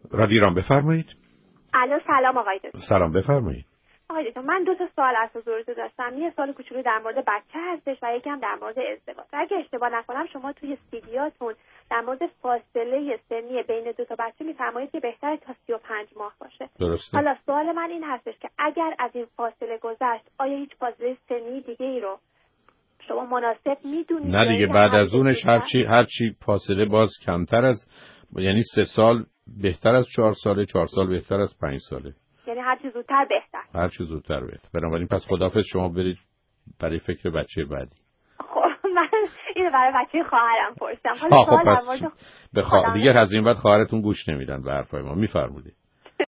رادیو ایران بفرمایید. الو سلام آقای دکتر. سلام بفرمایید. آقای دکتر من 2 سوال از حضورتون داشتم. یه سوال کوچولو در مورد بچه هستش و یکی هم در مورد ازدواج. اگه اشتباه نکنم شما توی سیدیاتون در مورد فاصله سنی بین 2 تا بچه میفرمایید که بهتره تا 35 ماه باشه. درسته. حالا سوال من این هستش که اگر از این فاصله گذشت آیا هیچ فاصله سنی دیگه ای رو شما مناسب میدونید؟ نه دیگه، بعد از اونش هرچی فاصله باز کمتر از، یعنی 3 سال بهتر از 4 ساله، 4 سال بهتر از 5 ساله. یعنی هر چی زودتر بهتر. هر چی زودتر بهتر. بنابراین پس خداحافظ، شما برید برای فکر بچه بعدی. خب من اینو برای بچه خواهرم پرسیدم. حالا خب پس دیگه از این بعد خواهرتون گوش نمیدن به حرفای ما. میفرمایید.